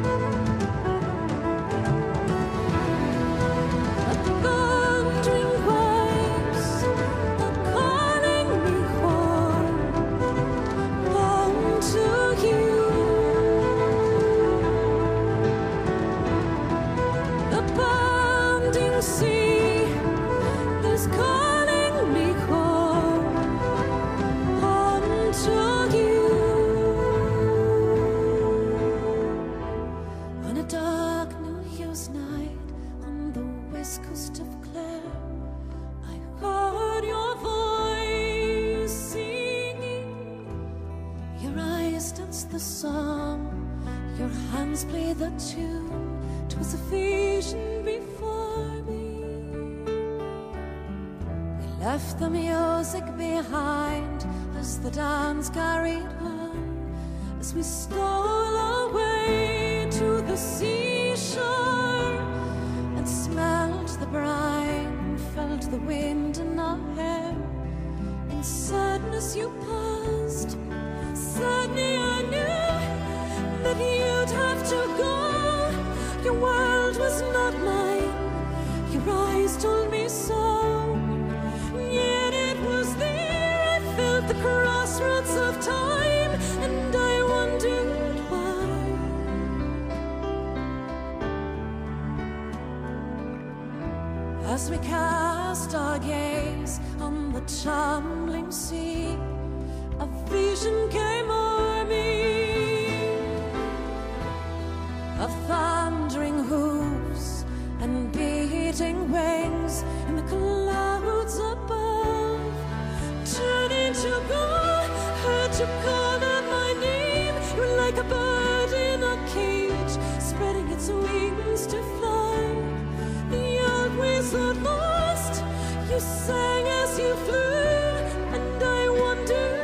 Come drink the song, your hands play the tune. 'Twas a vision before me. We left the music behind as the dance carried on, as we stole away to the seashore and smelled the brine, felt the wind in our hair. In sadness you passed. Suddenly I knew that you'd have to go. Your world was not mine. Your eyes told me so. Yet it was there I felt the crossroads of time, and I wondered why. As we cast our gaze on the tumbling sea, a vision came o'er me of thundering hooves and beating wings in the clouds above. Turning to go, heard you call out my name. You're like a bird in a cage, spreading its wings to fly. The old ways are lost, you sang as you flew, and I wondered.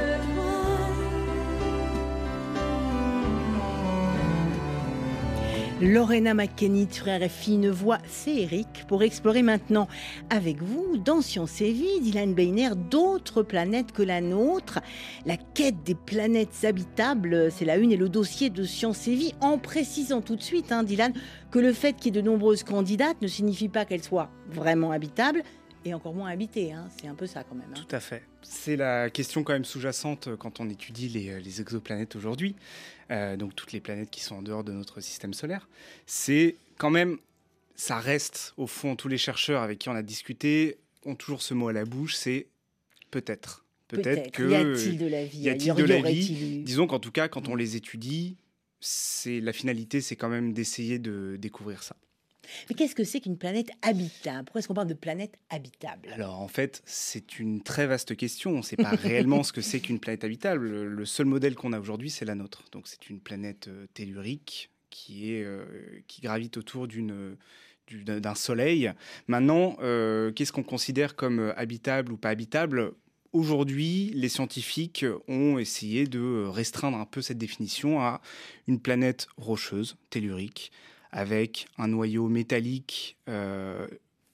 Lorena McKennitt, frère et fille, une voix féerique pour explorer maintenant avec vous, dans Science et Vie, Dylan Beiner, d'autres planètes que la nôtre. La quête des planètes habitables, c'est la une et le dossier de Science et Vie, en précisant tout de suite, hein, Dylan, que le fait qu'il y ait de nombreuses candidates ne signifie pas qu'elles soient vraiment habitables, et encore moins habitées, hein. C'est un peu ça quand même. Hein. Tout à fait. C'est la question quand même sous-jacente quand on étudie les, les exoplanètes aujourd'hui, euh, donc toutes les planètes qui sont en dehors de notre système solaire. C'est quand même, ça reste au fond, tous les chercheurs avec qui on a discuté ont toujours ce mot à la bouche, c'est peut-être. Peut-être, peut-être. que... Y a-t-il de la vie? Y a-t-il de la vie? Disons qu'en tout cas, quand on les étudie, c'est, la finalité, c'est quand même d'essayer de découvrir ça. Mais qu'est-ce que c'est qu'une planète habitable? Pourquoi est-ce qu'on parle de planète habitable? Alors en fait, c'est une très vaste question. On ne sait pas réellement ce que c'est qu'une planète habitable. Le, le seul modèle qu'on a aujourd'hui, c'est la nôtre. Donc c'est une planète euh, tellurique qui, est, euh, qui gravite autour d'une, du, d'un soleil. Maintenant, euh, qu'est-ce qu'on considère comme habitable ou pas habitable? Aujourd'hui, les scientifiques ont essayé de restreindre un peu cette définition à une planète rocheuse, tellurique, avec un noyau métallique euh,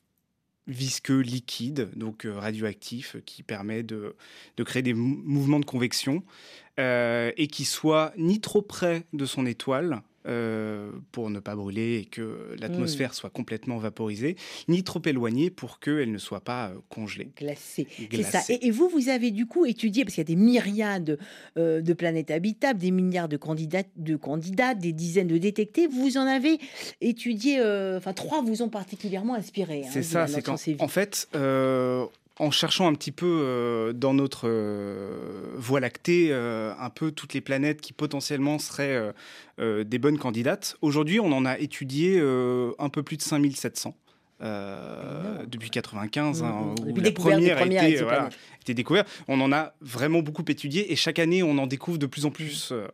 visqueux, liquide, donc euh, radioactif, qui permet de, de créer des mou- mouvements de convection euh, et qui soit ni trop près de son étoile, euh, pour ne pas brûler et que l'atmosphère mmh. soit complètement vaporisée, ni trop éloignée pour qu'elle ne soit pas euh, congelée. Glacée. C'est ça. Et, et vous, vous avez du coup étudié, parce qu'il y a des myriades euh, de planètes habitables, des milliards de candidats, de candidats, des dizaines de détectés, vous en avez étudié, enfin euh, trois vous ont particulièrement inspiré. C'est hein, ça, c'est qu'en en fait... Euh, en cherchant un petit peu euh, dans notre euh, Voie lactée, euh, un peu toutes les planètes qui potentiellement seraient euh, euh, des bonnes candidates. Aujourd'hui, on en a étudié euh, un peu plus de cinq mille sept cents. Euh, depuis quatre-vingt-quinze, mmh, hein, où la première a été, voilà, été découverte. On en a vraiment beaucoup étudié et chaque année, on en découvre de plus en plus. Euh,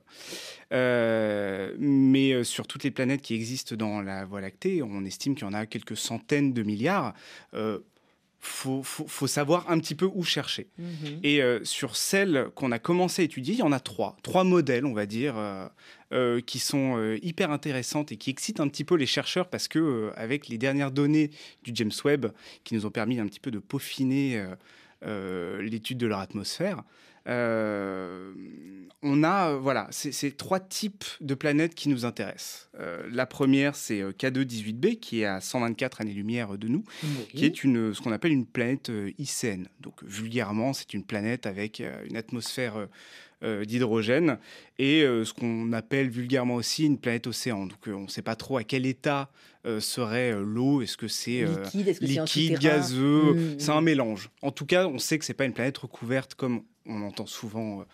euh, mais sur toutes les planètes qui existent dans la Voie lactée, on estime qu'il y en a quelques centaines de milliards. Euh, Faut, faut, faut savoir un petit peu où chercher. Mmh. Et euh, sur celles qu'on a commencé à étudier, il y en a trois. Trois modèles, on va dire, euh, euh, qui sont euh, hyper intéressantes et qui excitent un petit peu les chercheurs parce que, euh, avec les dernières données du James Webb, qui nous ont permis un petit peu de peaufiner euh, euh, l'étude de leur atmosphère, Euh, on a, euh, voilà, c'est, c'est trois types de planètes qui nous intéressent. Euh, la première, c'est K deux dix-huit b, qui est à cent vingt-quatre années-lumière de nous, oui. qui est une, ce qu'on appelle une planète euh, icéenne. Donc, vulgairement, c'est une planète avec euh, une atmosphère euh, d'hydrogène et euh, ce qu'on appelle vulgairement aussi une planète océan. Donc, euh, on ne sait pas trop à quel état euh, serait euh, l'eau. Est-ce que c'est euh, liquide, est-ce que liquide, c'est gazeux mmh. C'est un mélange. En tout cas, on sait que ce n'est pas une planète recouverte comme on entend souvent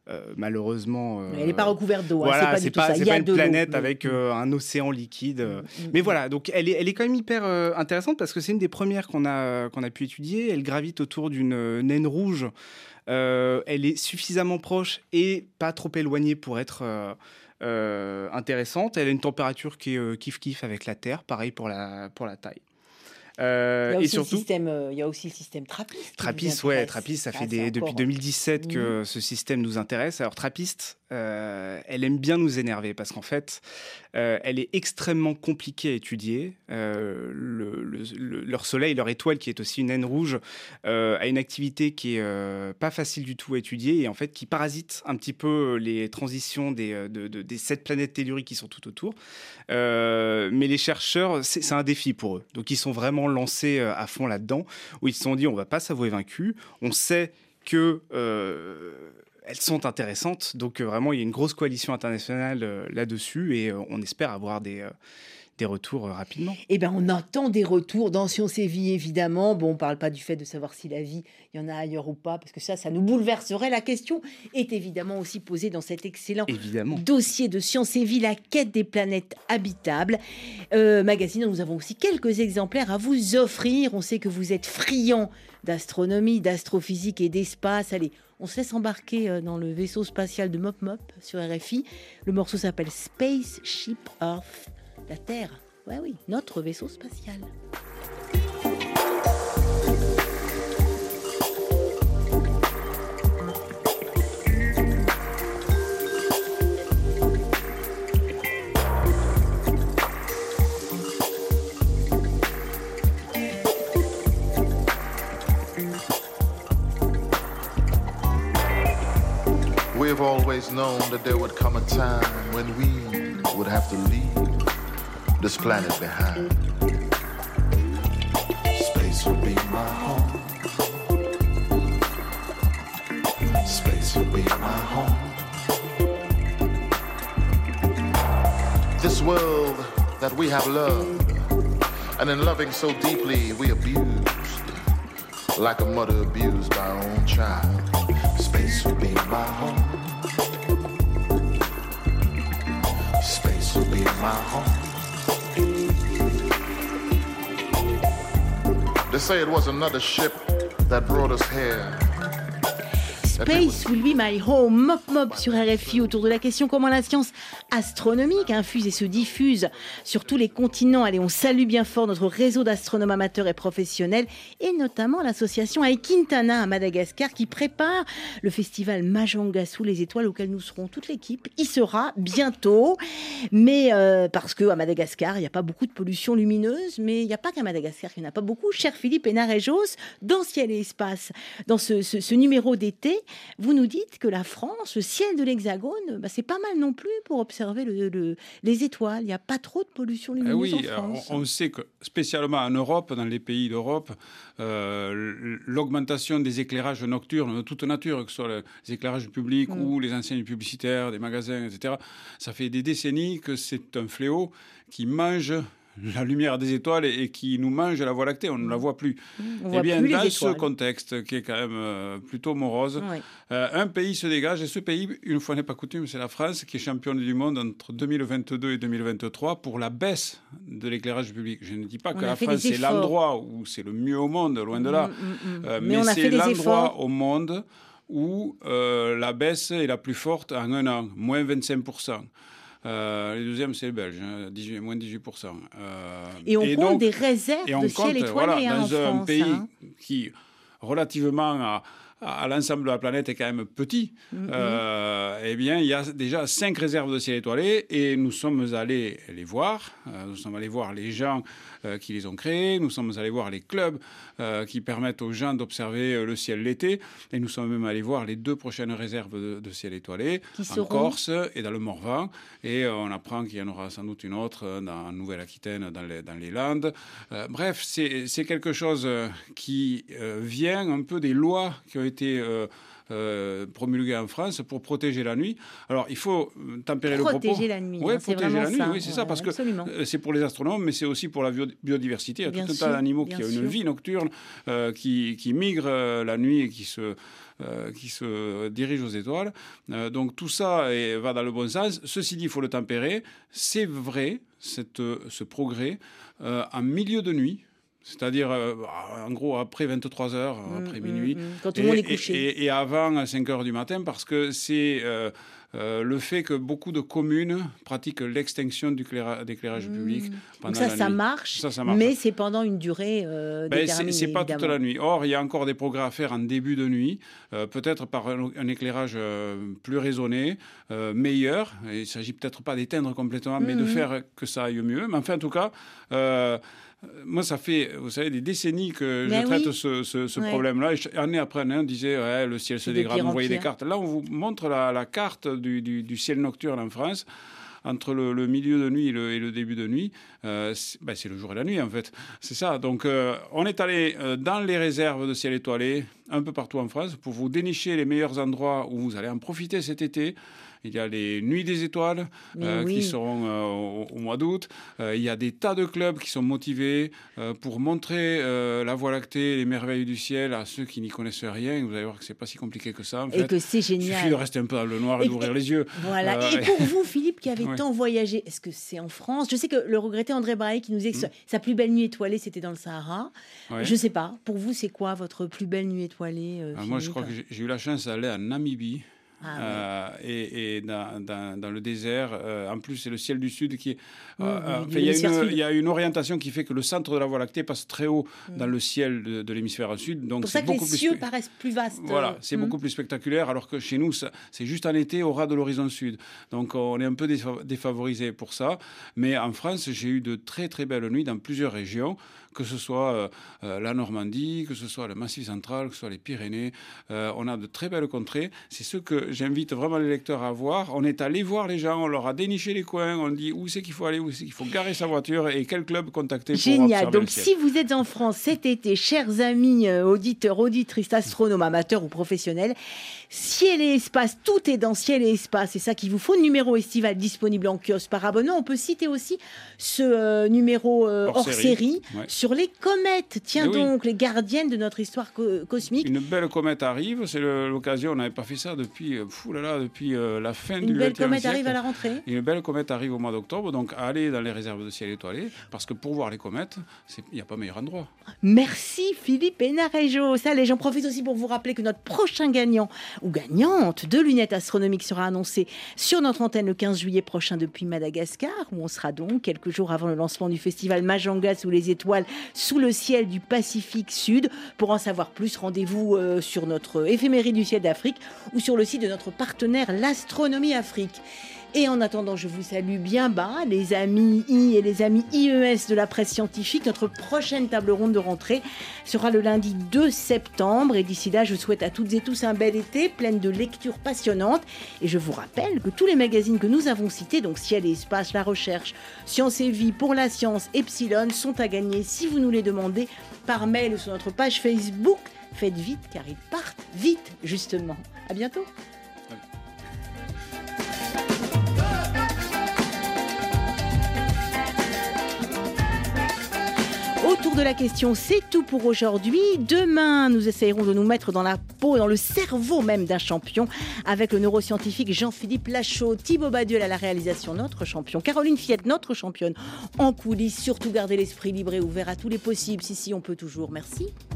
euh, malheureusement. Euh, Elle n'est pas recouverte d'eau. Voilà, hein, c'est pas c'est du tout pas, ça. c'est Il y pas a une de planète l'eau. avec euh, un océan liquide. euh. Mm. Mais voilà, donc elle est, elle est quand même hyper euh, intéressante parce que c'est une des premières qu'on a, qu'on a pu étudier. Elle gravite autour d'une euh, naine rouge. Euh, elle est suffisamment proche et pas trop éloignée pour être euh, euh, intéressante. Elle a une température qui est euh, kiff-kiff avec la Terre, pareil pour la, pour la taille. Euh, Il y a et aussi surtout, le système, euh, il y a aussi le système TRAPPIST. qui Trappist, vous ouais, intéresse. Trappist, ça Ah, fait c'est des, encore- depuis deux mille dix-sept que ce système nous intéresse. Alors Trappist, euh, elle aime bien nous énerver parce qu'en fait, euh, elle est extrêmement compliquée à étudier. Euh, le, le- le- leur soleil, leur étoile, qui est aussi une naine rouge, euh, a une activité qui est euh, pas facile du tout à étudier et en fait qui parasite un petit peu les transitions des, euh, de, de- des sept planètes telluriques qui sont tout autour. Euh, mais les chercheurs, c'est c'est un défi pour eux. Donc ils sont vraiment lancés euh, à fond là-dedans, où ils se sont dit on va pas s'avouer vaincus. On sait que euh, elles sont intéressantes, donc euh, vraiment il y a une grosse coalition internationale euh, là-dessus et euh, on espère avoir des euh, des retours euh, rapidement. Eh bien, on entend des retours dans Science et Vie, évidemment. Bon, on ne parle pas du fait de savoir si la vie, il y en a ailleurs ou pas, parce que ça, ça nous bouleverserait. La question est évidemment aussi posée dans cet excellent Évidemment. dossier de Science et Vie, la quête des planètes habitables. Euh, magazine, nous avons aussi quelques exemplaires à vous offrir. On sait que vous êtes friands d'astronomie, d'astrophysique et d'espace. Allez, on se laisse embarquer euh, dans le vaisseau spatial de Mop Mop sur R F I. Le morceau s'appelle Spaceship Earth. La Terre, ouais, oui, notre vaisseau spatial. We've always known that there would come a time when we would have to leave this planet behind. Space will be my home. Space will be my home. This world that we have loved, and in loving so deeply we abused, like a mother abused by her own child. Space will be my home. Space will be my home. They say it was another ship that brought us here. Space will be my home. Mop Mop sur R F I autour de la question comment la science astronomique infuse et se diffuse sur tous les continents. Allez, on salue bien fort notre réseau d'astronomes amateurs et professionnels et notamment l'association Aikintana à Madagascar qui prépare le festival Majanga sous les étoiles auquel nous serons toute l'équipe. Il sera bientôt, mais euh, parce qu'à Madagascar, il n'y a pas beaucoup de pollution lumineuse, mais il n'y a pas qu'à Madagascar qu'il n'y en a pas beaucoup. Cher Philippe Hénarejos, dans Ciel et Espace, dans ce, ce, ce numéro d'été, vous nous dites que la France, le ciel de l'Hexagone, bah, c'est pas mal non plus pour observer le, le, les étoiles. Il n'y a pas trop de pollution lumineuse Eh oui, en France. on, on sait que spécialement en Europe, dans les pays d'Europe, euh, l'augmentation des éclairages nocturnes de toute nature, que ce soit les éclairages publics mmh. ou les enseignes publicitaires, des magasins, et cetera, ça fait des décennies que c'est un fléau qui mange la lumière des étoiles et, et qui nous mange la Voie lactée, on ne la voit plus. On eh voit bien, plus dans les ce étoiles. contexte qui est quand même euh, plutôt morose, Ouais. euh, un pays se dégage, et ce pays, une fois n'est pas coutume, c'est la France, qui est championne du monde entre deux mille vingt-deux et deux mille vingt-trois pour la baisse de l'éclairage public. Je ne dis pas On que a la fait France des c'est efforts. l'endroit où c'est le mieux au monde, loin de là, Mm, mm, mm. Euh, Mais mais, on a fait c'est des l'endroit efforts. au monde où euh, la baisse est la plus forte en un an, moins vingt-cinq pour cent. Euh, les deuxièmes, c'est les Belges, hein, dix-huit, moins dix-huit pour cent. Euh, Et on compte donc, des réserves et on de compte, ciel étoilé voilà, hein, dans en un France. pays hein. qui, relativement à, à l'ensemble de la planète, est quand même petit, Mm-hmm. euh, eh bien, il y a déjà cinq réserves de ciel étoilé et nous sommes allés les voir. Euh, nous sommes allés voir les gens euh, qui les ont créés. Nous sommes allés voir les clubs euh, qui permettent aux gens d'observer euh, le ciel l'été. Et nous sommes même allés voir les deux prochaines réserves de, de ciel étoilé Qui en seront Corse et dans le Morvan. Et euh, on apprend qu'il y en aura sans doute une autre euh, dans, en Nouvelle-Aquitaine, dans les, dans les Landes. Euh, bref, c'est, c'est quelque chose euh, qui euh, vient un peu des lois qui ont été euh, euh, promulgués en France pour protéger la nuit. Alors, il faut tempérer le propos. Protéger la nuit. Oui, hein, protéger la nuit, ça. oui, c'est ouais, ça, parce absolument. que euh, c'est pour les astronomes, mais c'est aussi pour la bio- biodiversité. Il y a Bien tout un sûr, tas d'animaux bien qui ont sûr. une vie nocturne, euh, qui, qui migrent euh, la nuit et qui se... Euh, qui se dirigent aux étoiles. Euh, donc tout ça est, va dans le bon sens. Ceci dit, il faut le tempérer. C'est vrai, cette, ce progrès, euh, en milieu de nuit, c'est-à-dire euh, en gros après vingt-trois heures, Mmh, après mmh, minuit, mmh. Quand tout le monde et, est couché. et, et avant cinq heures du matin, parce que c'est... Euh, Euh, le fait que beaucoup de communes pratiquent l'extinction du cléra- d'éclairage Mmh. public pendant Donc ça, la ça nuit. marche, Ça, ça marche. mais c'est pendant une durée euh, Ben, déterminée. c'est, c'est pas évidemment. toute la nuit. Or, il y a encore des progrès à faire en début de nuit, euh, peut-être par un, un éclairage euh, plus raisonné, euh, meilleur. Et il ne s'agit peut-être pas d'éteindre complètement, mais Mmh. de faire que ça aille mieux. Mais enfin, en tout cas... Euh, moi, ça fait, vous savez, des décennies que Ben je traite oui. ce, ce, ce Ouais. problème-là. Et année après année, on disait, ouais, le ciel se C'est de dégrade, pire en vous voyez des pire. cartes. Là, on vous montre la, la carte du, du, du ciel nocturne en France. Entre le, le milieu de nuit et le, et le début de nuit, euh, c'est, ben, c'est le jour et la nuit, en fait. C'est ça. Donc, euh, on est allé euh, dans les réserves de ciel étoilé, un peu partout en France, pour vous dénicher les meilleurs endroits où vous allez en profiter cet été. Il y a les Nuits des Étoiles euh, oui. qui seront euh, au, au mois d'août. Euh, il y a des tas de clubs qui sont motivés euh, pour montrer euh, la Voie lactée, les merveilles du ciel à ceux qui n'y connaissent rien. Vous allez voir que c'est pas si compliqué que ça. En Et fait. que c'est Il suffit de génial. rester un peu dans le noir et, Et- d'ouvrir les yeux. Voilà. Euh, Et pour vous, Philippe, qui avez Ouais. tant voyagé, est-ce que c'est en France? Je sais que le regretté André Braille qui nous disait que sa- sa plus belle nuit étoilée, c'était dans le Sahara. Ouais. Je sais pas. Pour vous, c'est quoi votre plus belle nuit étoilée euh, Ah, moi, je Philippe crois que j'ai, j'ai eu la chance d'aller en Namibie. Ah, ouais. Euh, et, et dans, dans, dans le désert, euh, en plus c'est le ciel du sud qui est, Mmh, euh, oui, euh, de enfin, il y a l'hémisphère une, sud. il y a une orientation qui fait que le centre de la Voie lactée passe très haut Mmh. dans le ciel de, de l'hémisphère sud, donc pour c'est ça que les beaucoup plus cieux spé- paraissent plus vastes. voilà, c'est Mmh. beaucoup plus spectaculaire, alors que chez nous, ça- c'est juste en été au ras de l'horizon sud. Donc on est un peu défa- défavorisé pour ça. Mais en France, j'ai eu de très très belles nuits dans plusieurs régions, que ce soit euh, euh, la Normandie, que ce soit le Massif central, que ce soit les Pyrénées. Euh, on a de très belles contrées. C'est ce que j'invite vraiment les lecteurs à voir. On est allé voir les gens, on leur a déniché les coins, on dit où c'est qu'il faut aller, où c'est qu'il faut garer sa voiture et quel club contacter pour Génial. observer Donc, le ciel. si vous êtes en France cet été, chers amis euh, auditeurs, auditrices, astronomes, amateurs ou professionnels, Ciel et Espace, tout est dans Ciel et Espace. C'est ça qu'il vous faut. Numéro estival disponible en kiosque par abonnement. On peut citer aussi ce euh, numéro euh, hors, Hors série, série, ouais. sur les comètes. Tiens Eh oui. donc, les gardiennes de notre histoire co- cosmique. Une belle comète arrive, c'est le- l'occasion, on n'avait pas fait ça depuis, euh, fou là là, depuis euh, la fin Une du belle vingtième comète siècle. arrive à la rentrée. Une belle comète arrive au mois d'octobre, donc allez dans les réserves de ciel étoilé, parce que pour voir les comètes, c'est- il n'y a pas meilleur endroit. Merci Philippe Hénarejo. Ça, allez, j'en profite aussi pour vous rappeler que notre prochain gagnant ou gagnante de lunettes astronomiques sera annoncé sur notre antenne le quinze juillet prochain depuis Madagascar, où on sera donc quelques jours avant le lancement du festival Majanga sous les étoiles, sous le ciel du Pacifique Sud. Pour en savoir plus, rendez-vous euh, sur notre éphéméride du ciel d'Afrique ou sur le site de notre partenaire l'Astronomie Afrique. Et en attendant, je vous salue bien bas, les amis I et les amis I E S de la presse scientifique. Notre prochaine table ronde de rentrée sera le lundi deux septembre. Et d'ici là, je souhaite à toutes et tous un bel été, plein de lectures passionnantes. Et je vous rappelle que tous les magazines que nous avons cités, donc Ciel et Espace, La Recherche, Science et Vie, Pour la Science, Epsilon, sont à gagner si vous nous les demandez par mail ou sur notre page Facebook. Faites vite, car ils partent vite, justement. À bientôt. Autour de la question, c'est tout pour aujourd'hui. Demain, nous essayerons de nous mettre dans la peau, dans le cerveau même d'un champion, avec le neuroscientifique Jean-Philippe Lachaud, Thibaut Baduel à la réalisation, notre champion, Caroline Fiette, notre championne, en coulisses. Surtout, gardez l'esprit libre et ouvert à tous les possibles. Si, si, on peut toujours. Merci.